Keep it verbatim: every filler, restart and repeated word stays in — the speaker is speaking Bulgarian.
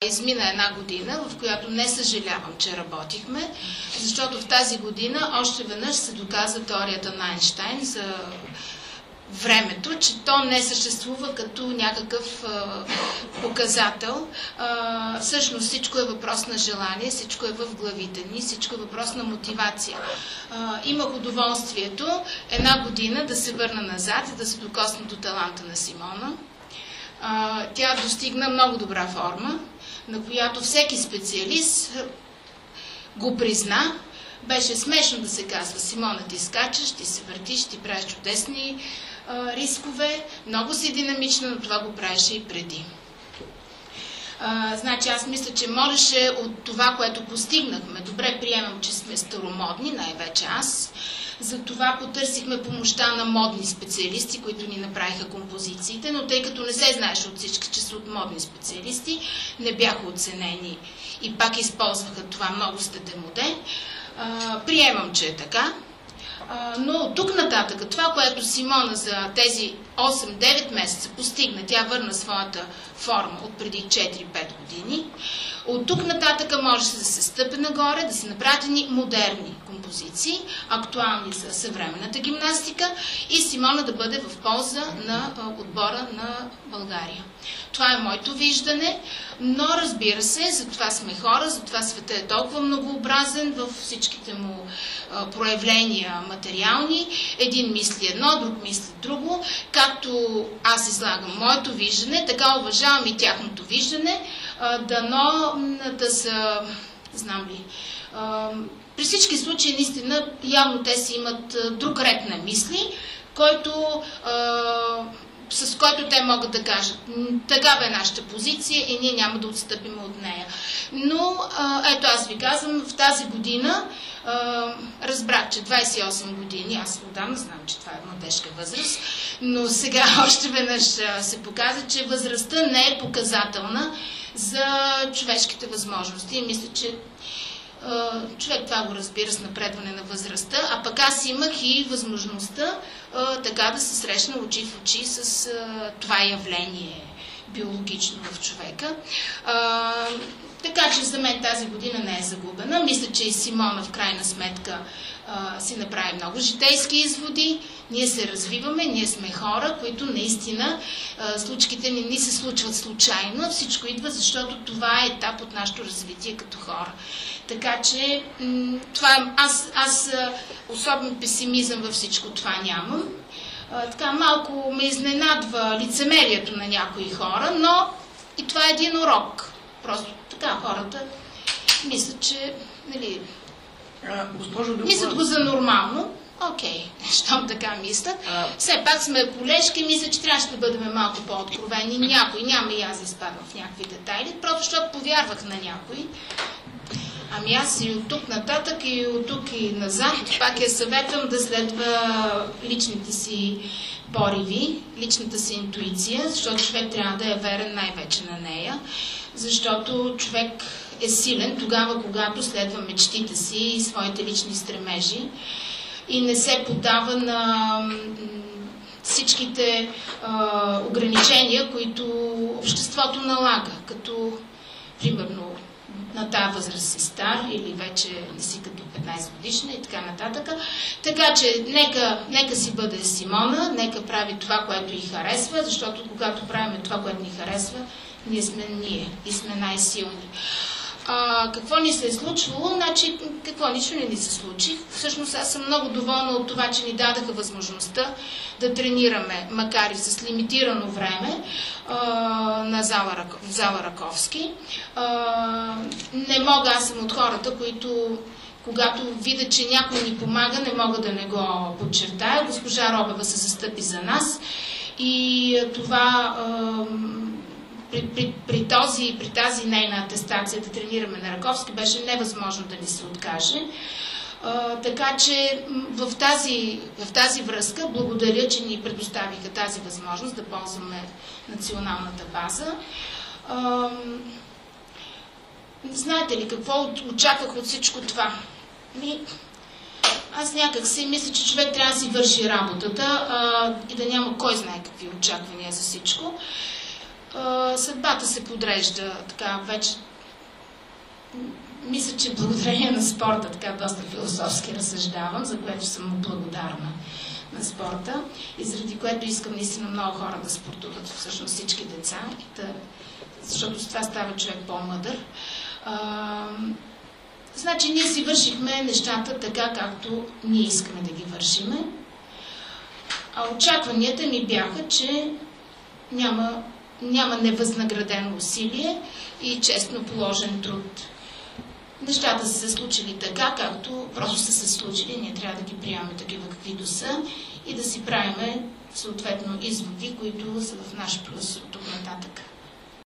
измина една година, в която не съжалявам, че работихме, защото в тази година още веднъж се доказа теорията на Айнщайн за времето, че то не съществува като някакъв а, показател. А, всъщност всичко е въпрос на желание, всичко е в главите ни, всичко е въпрос на мотивация. А, имах удоволствието една година да се върна назад и да се докосна до таланта на Симона. А, тя достигна много добра форма, на която всеки специалист го призна. Беше смешно да се казва: Симона, ти скачаш, ти се въртиш, ти правиш чудесни а, рискове, много си динамична, но това го правеше и преди. А, значи аз мисля, че можеше от това, което постигнахме, добре приемам, че сме старомодни, най-вече аз, затова потърсихме помощта на модни специалисти, които ни направиха композициите, но тъй като не се знаеше от всички, че са от модни специалисти, не бяха оценени и пак използваха това: много сте демоде. Uh, приемам, че е така, uh, но от тук нататък това, което Симона за тези осем-девет месеца постигна, тя върна своята форма от преди четири-пет години, от тук нататък може да се стъпи нагоре, да се направят ни модерни композиции, актуални за съвременната гимнастика, и Симона да бъде в полза на uh, отбора на България. Това е моето виждане, но разбира се, за това сме хора, за това света е толкова многообразен в всичките му а, проявления материални. Един мисли едно, друг мисли друго. Както аз излагам моето виждане, така уважавам и тяхното виждане, а, дано да са, знам ли, а, при всички случаи наистина явно те си имат а, друг ред на мисли, който а, с който те могат да кажат: такава е нашата позиция и ние няма да отстъпим от нея. Но, ето аз ви казвам, в тази година разбрах, че двадесет и осем години, аз отдавна знам, че това е младежка възраст, но сега още веднъж се показва, че възрастта не е показателна за човешките възможности. И мисля, че човек това го разбира с напредване на възрастта, а пък аз имах и възможността а, така да се срещна очи в очи с а, това явление биологично в човека. А, така че за мен тази година не е загубена. Мисля, че и Симона в крайна сметка а, си направи много житейски изводи. Ние се развиваме, ние сме хора, които наистина а, случките ни, ни се случват случайно. Всичко идва, защото това е етап от нашето развитие като хора. Така че това, аз, аз особен песимизъм във всичко това нямам. А, така малко ме изненадва лицемерието на някои хора, но и това е един урок. Просто така хората мислят, че нали, а, госпожо Дукова... мислят го за нормално. Окей, okay, щом така мислят. А... Все пак сме колежки, мисля, че трябваше да бъдем малко по-откровени. Някой, няма и аз да изпадам в някакви детайли, просто защото повярвах на някой. Ами аз и от тук нататък, и от тук и назад, пак я съветвам да следва личните си пориви, личната си интуиция, защото човек трябва да е верен най-вече на нея, защото човек е силен тогава, когато следва мечтите си и своите лични стремежи и не се поддава на всичките а, ограничения, които обществото налага, като примерно на тази възраст си стар или вече не си като петнадесет годишна и така нататък. Така че нека, нека си бъде Симона, нека прави това, което й харесва, защото когато правим това, което ни харесва, ние сме ние и сме най-силни. А, какво ни се е случвало? Значи, какво нищо не ни се случи. Всъщност аз съм много доволна от това, че ни дадаха възможността да тренираме, макар и с лимитирано време, а, на зала, в зала Раковски. А, не мога, аз съм от хората, които когато видя, че някой ни помага, не мога да не го подчертая. Госпожа Робева се застъпи за нас и това... А, При, при, при, този, при тази нейна атестация да тренираме на Раковски беше невъзможно да ни се откаже. А, така че в тази, в тази връзка благодаря, че ни предоставиха тази възможност да ползваме националната база. А, знаете ли какво очаквах от всичко това? Ми, аз някак си мисля, че човек трябва да си върши работата а, и да няма кой знае какви очаквания за всичко. съдбата се подрежда така вече. Мисля, че благодарение на спорта така доста философски разсъждавам, за което съм благодарна на спорта и заради което искам наистина много хора да спортуват, всъщност всички деца, да, защото с това става човек по-мъдър. А, значи ние си вършихме нещата така, както ние искаме да ги вършиме. А очакванията ми бяха, че няма, няма невъзнаградено усилие и честно положен труд. Нещата са се случили така, както просто са се случили. Ние трябва да ги приемаме такива, каквито са и да си правиме съответно изводи, които са в наш плюс от тук нататък.